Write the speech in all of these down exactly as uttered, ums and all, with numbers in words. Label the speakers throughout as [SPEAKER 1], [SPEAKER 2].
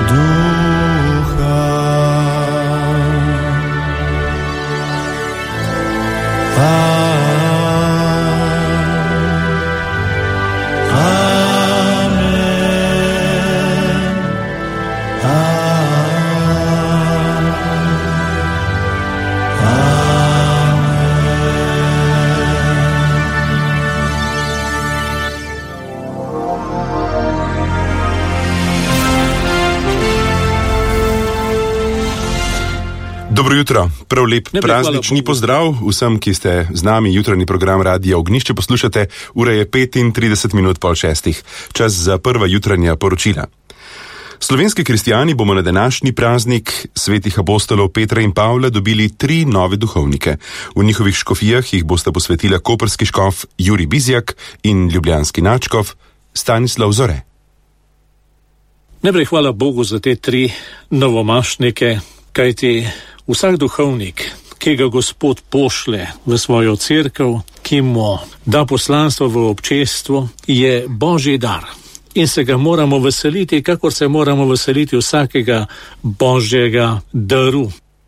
[SPEAKER 1] duha.
[SPEAKER 2] Dobro jutro, prav lep praznični pozdrav vsem, ki ste z nami. Jutranji program Radia Ognjišče poslušate, ura je petintrideset minut pol šestih, čas za prva jutranja poročila. Slovenski kristijani bomo na današnji praznik svetih apostolov Petra in Pavla dobili tri nove duhovnike. V njihovih škofijah jih bosta posvetila koprski škof Jurij Bizjak in ljubljanski nadškof Stanislav Zore.
[SPEAKER 3] Najprej hvala Bogu za te tri novomašnike, kajti vsak duhovnik, ki ga Gospod pošle v svojo cerkev, ki mu da poslanstvo v občestvu, je Božji dar. In se ga moramo veseliti, kakor se moramo veseliti vsakega Božjega daru.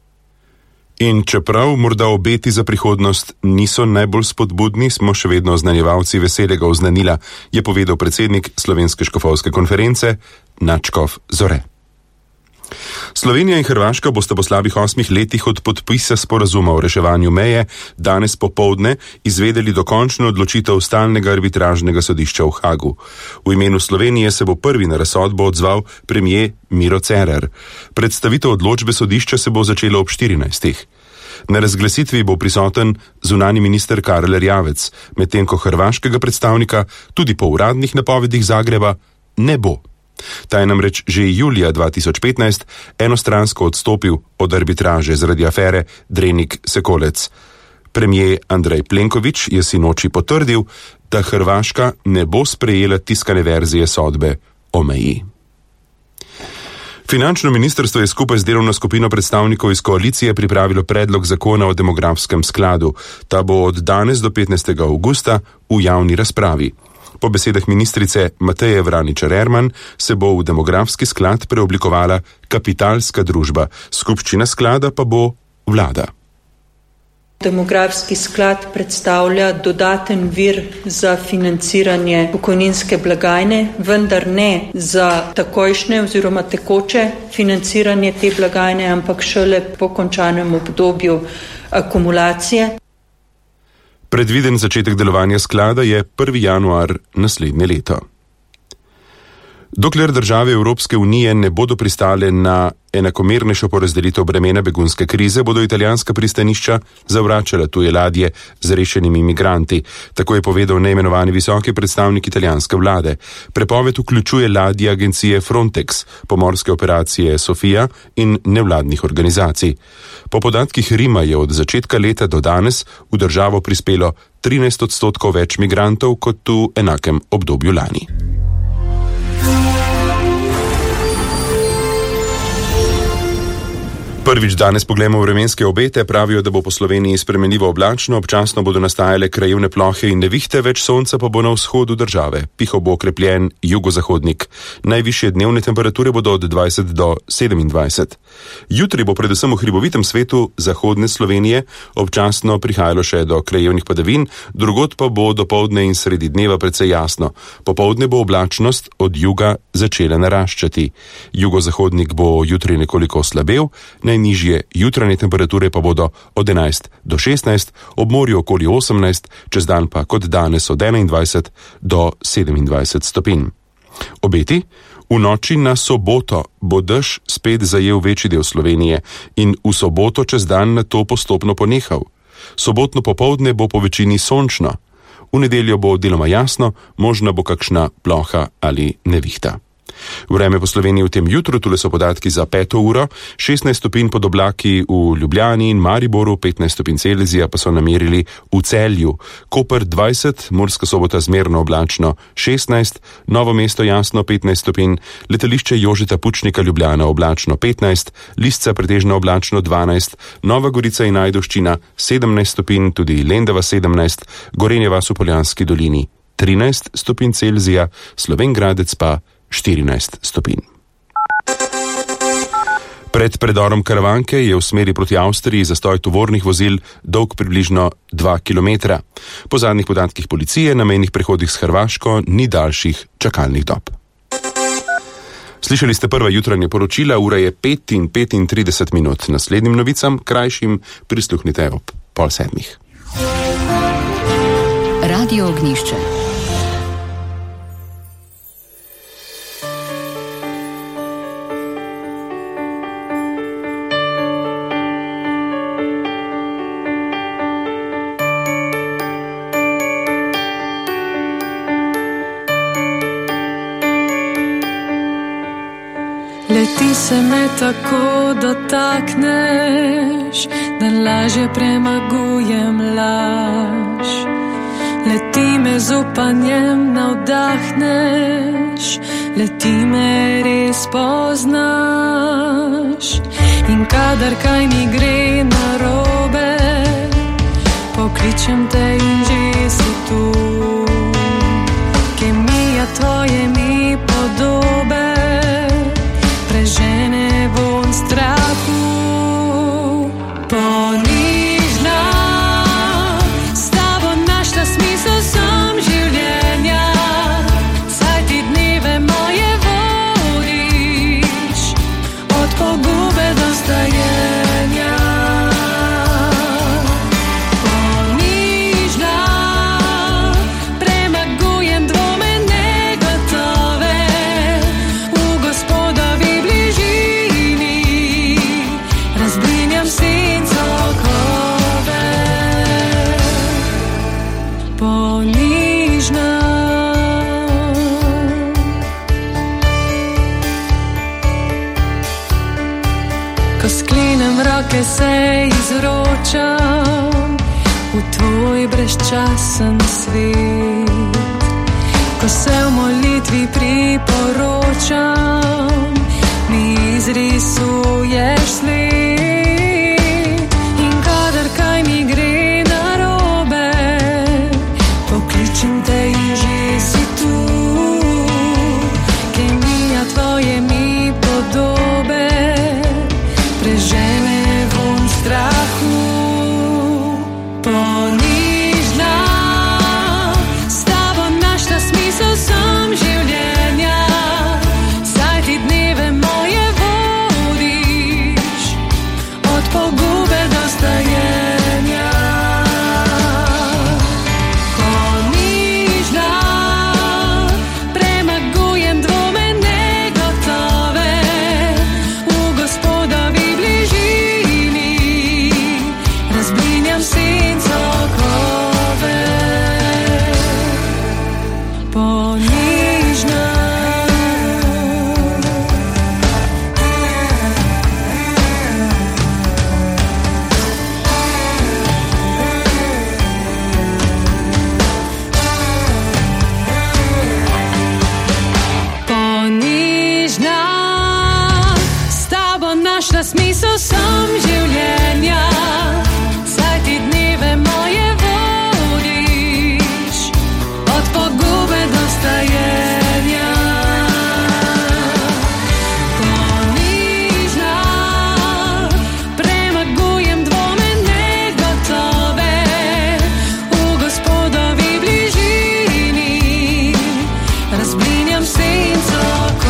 [SPEAKER 2] In čeprav morda obeti za prihodnost niso najbolj spodbudni, smo še vedno oznanjevalci veselega oznanila, je povedal predsednik Slovenske škofovske konference nadškof Zore. Slovenija in Hrvaška bosta po slabih osmih letih od podpisa sporazuma o reševanju meje danes popoldne izvedeli dokončno odločitev stalnega arbitražnega sodišča v Hagu. V imenu Slovenije se bo prvi na razsodbo odzval premier Miro Cerar. Predstavitev odločbe sodišča se bo začela ob štirinajstih. Na razglasitvi bo prisoten zunanji minister Karel Erjavec, medtem ko hrvaškega predstavnika tudi po uradnih napovedih Zagreba ne bo. Ta je namreč že julija dva tisoč petnajst enostransko odstopil od arbitraže zaradi afere Drenik-Sekolec. Premier Andrej Plenković je sinoči potrdil, da Hrvaška ne bo sprejela tiskane verzije sodbe o meji. Finančno ministrstvo je skupaj z delovno skupino predstavnikov iz koalicije pripravilo predlog zakona o demografskem skladu. Ta bo od danes do petnajstega avgusta v javni razpravi. Po besedah ministrice Mateje Vraničar-Erman se bo v demografski sklad preoblikovala kapitalska družba, skupščina sklada pa bo vlada.
[SPEAKER 4] Demografski sklad predstavlja dodaten vir za financiranje pokojninske blagajne, vendar ne za takojšnje oziroma tekoče financiranje te blagajne, ampak šele po končanem obdobju akumulacije.
[SPEAKER 2] Predviden začetek delovanja sklada je prvi januar naslednje leto. Dokler države Evropske unije ne bodo pristale na enakomernejšo porazdelitev bremena begunske krize, bodo italijanska pristanišča zavračala tuje ladje z rešenimi migranti. Tako je povedal neimenovani visoki predstavnik italijanske vlade. Prepoved vključuje ladje agencije Frontex, pomorske operacije Sofia in nevladnih organizacij. Po podatkih Rima je od začetka leta do danes v državo prispelo trinajst odstotkov več migrantov kot v enakem obdobju lani. Prvič danes poglejmo vremenske obete, pravijo, da bo po Sloveniji spremenljivo oblačno, občasno bodo nastajale krajevne plohe in nevihte, več sonca pa bo na vzhodu države. Pihal bo okrepljen jugozahodnik. Najvišje dnevne temperature bodo od dvajset do sedemindvajset. Jutri bo predvsem v hribovitem svetu zahodne Slovenije občasno prihajalo še do krajevnih padavin, drugod pa bo dopoldne in sredi dneva precej jasno. Popoldne bo oblačnost od juga začela naraščati. Jugozahodnik bo jutri nekoliko oslabel, najnižje jutranje temperature pa bodo od enajst do šestnajst, ob morju okoli osemnajst, čez dan pa kot danes od enaindvajset do sedemindvajset stopinj. Obeti? V noči na soboto bo dež spet zajel večji del Slovenije in v soboto čez dan na to postopno ponehal. Sobotno popoldne bo po večini sončno. V nedeljo bo deloma jasno, možna bo kakšna ploha ali nevihta. Vreme po Sloveniji v tem jutru, tule so podatki za peto uro, šestnajst stopinj pod oblaki v Ljubljani in Mariboru, petnajst stopinj Celzija pa so namerili v Celju, Koper dvajset, Murska Sobota zmerno oblačno šestnajst, Novo mesto jasno petnajst stopinj, letališče Jožeta Pučnika Ljubljana oblačno petnajst, Lisca pretežno oblačno dvanajst, Nova Gorica in Ajdovščina sedemnajst stopinj, tudi Lendava sedemnajst, Gorenje vas v Poljanski dolini trinajst stopinj Celzija, Slovenj Gradec pa štirinajst stopinj. Pred predorom Karavanke je v smeri proti Avstriji zastoj tovornih vozil dolg približno dva kilometra. Po zadnjih podatkih policije na mejnih prehodih s Hrvaško ni daljših čakalnih dob. Slišali ste prva jutranja poročila, ura je pet in petintrideset minut. Naslednjim novicam, krajšim, prisluhnite ob pol sedmih.
[SPEAKER 1] Radio Ognjišče.
[SPEAKER 5] Leti se me tako dotakneš, da lažje premagujem laž. Leti me z upanjem navdahneš, leti me res poznaš. In kadar kaj mi gre narobe, pokličem te in že si tu. Kemija tvoje mi podobe žene von strahu. Ponižna, s tabo našla smisel sam življenja, saj ti dneve moje vodiš od pogube do stajenja. Ponižna, premagujem dvome negotove, v Gospodovi razblinjam senco okove. Ponižna, ko sklenem roke se izročam v tvoj brezčasen svet. Ko se v molitvi priporočam, mi izrisuješ svet.